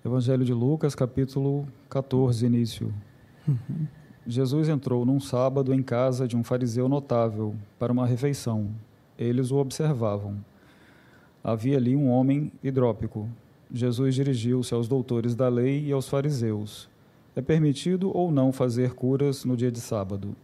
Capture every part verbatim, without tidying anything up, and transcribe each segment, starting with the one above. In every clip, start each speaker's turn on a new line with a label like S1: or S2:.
S1: Evangelho de Lucas, capítulo quatorze, início.
S2: Uhum.
S1: Jesus entrou num sábado em casa de um fariseu notável para uma refeição. Eles o observavam. Havia ali um homem hidrópico. Jesus dirigiu-se aos doutores da lei e aos fariseus. É permitido ou não fazer curas no dia de sábado?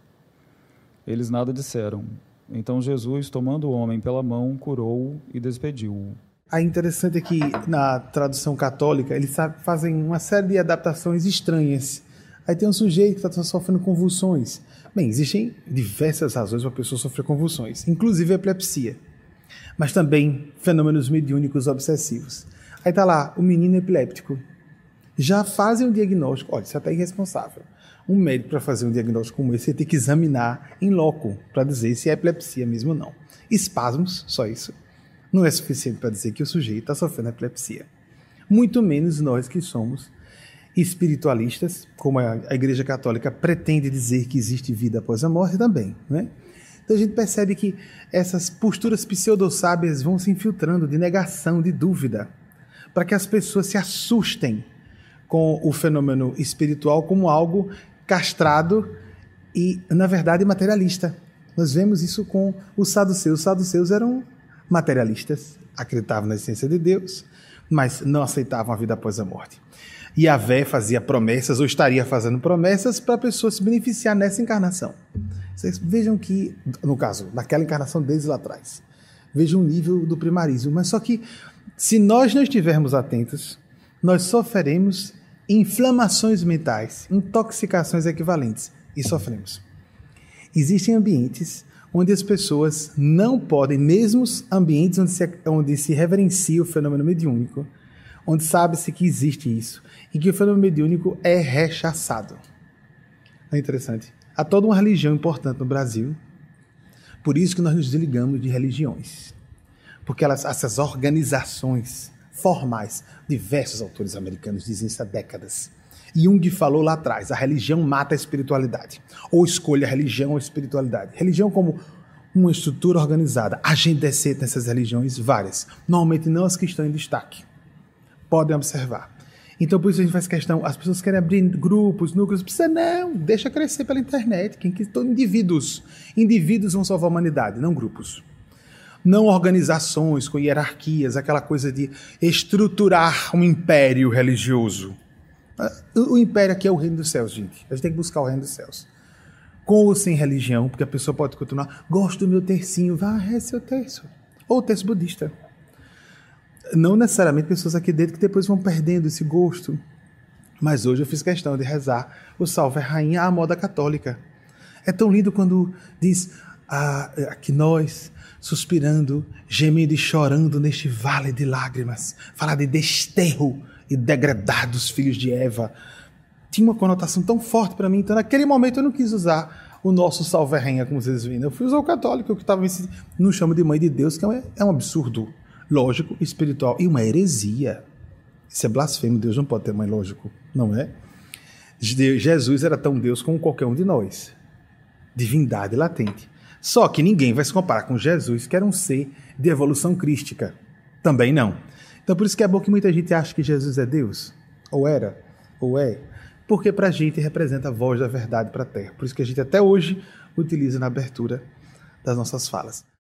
S1: Eles nada disseram. Então Jesus, tomando o homem pela mão, curou-o e despediu-o.
S2: É interessante é que na tradução católica eles fazem uma série de adaptações estranhas. Aí tem um sujeito que está sofrendo convulsões. Bem, existem diversas razões para a pessoa sofrer convulsões, inclusive epilepsia, mas também fenômenos mediúnicos obsessivos. Aí está lá, o menino epiléptico. Já fazem um diagnóstico, olha, isso é até irresponsável. Um médico, para fazer um diagnóstico como esse, ele tem que examinar em loco para dizer se é epilepsia mesmo ou não. Espasmos, só isso, não é suficiente para dizer que o sujeito está sofrendo epilepsia. Muito menos nós que somos espiritualistas, como a Igreja Católica pretende dizer que existe vida após a morte também, né? Então a gente percebe que essas posturas pseudo-sábias vão se infiltrando de negação, de dúvida, para que as pessoas se assustem com o fenômeno espiritual como algo castrado e, na verdade, materialista. Nós vemos isso com os saduceus. Os saduceus eram materialistas, acreditavam na existência de Deus, mas não aceitavam a vida após a morte. Yahvé fazia promessas, ou estaria fazendo promessas, para a pessoa se beneficiar nessa encarnação. Vocês vejam que, no caso, naquela encarnação deles lá atrás, vejam o nível do primarismo. Mas só que, se nós não estivermos atentos, nós sofreremos inflamações mentais, intoxicações equivalentes, e sofremos. Existem ambientes onde as pessoas não podem, mesmo ambientes onde se, onde se reverencia o fenômeno mediúnico, onde sabe-se que existe isso, e que o fenômeno mediúnico é rechaçado. É interessante. Há toda uma religião importante no Brasil, por isso que nós nos desligamos de religiões. Porque elas, essas organizações formais, diversos autores americanos dizem isso há décadas. Jung falou lá atrás, a religião mata a espiritualidade. Ou escolha a religião ou a espiritualidade. Religião como uma estrutura organizada. A gente decide nessas religiões várias. Normalmente não as que estão em destaque. Podem observar. Então por isso a gente faz questão, as pessoas querem abrir grupos, núcleos, precisa não, deixa crescer pela internet. Quem que estão indivíduos. Indivíduos vão salvar a humanidade, não grupos. Não organizações com hierarquias, aquela coisa de estruturar um império religioso. O império aqui é o reino dos céus, gente. A gente tem que buscar o reino dos céus. Com ou sem religião, porque a pessoa pode continuar, gosto do meu tercinho, vá, reze seu terço. Ou o terço budista. Não necessariamente pessoas aqui dentro que depois vão perdendo esse gosto. Mas hoje eu fiz questão de rezar o Salve Rainha à moda católica. É tão lindo quando diz ah, que nós, suspirando, gemendo e chorando neste vale de lágrimas, falar de desterro e degradados filhos de Eva, tinha uma conotação tão forte para mim. Então naquele momento eu não quis usar o nosso Salve Rainha, como vocês viram. Eu fui usar o católico, que estava não chama de mãe de Deus, que é um, é um absurdo lógico, espiritual e uma heresia. Isso é blasfemo, Deus não pode ter mãe, lógico, não é? Jesus era tão Deus como qualquer um de nós. Divindade latente. Só que ninguém vai se comparar com Jesus, que era um ser de evolução crística. Também não. Então por isso que é bom que muita gente acha que Jesus é Deus. Ou era, ou é. Porque para a gente representa a voz da verdade para a Terra. Por isso que a gente até hoje utiliza na abertura das nossas falas.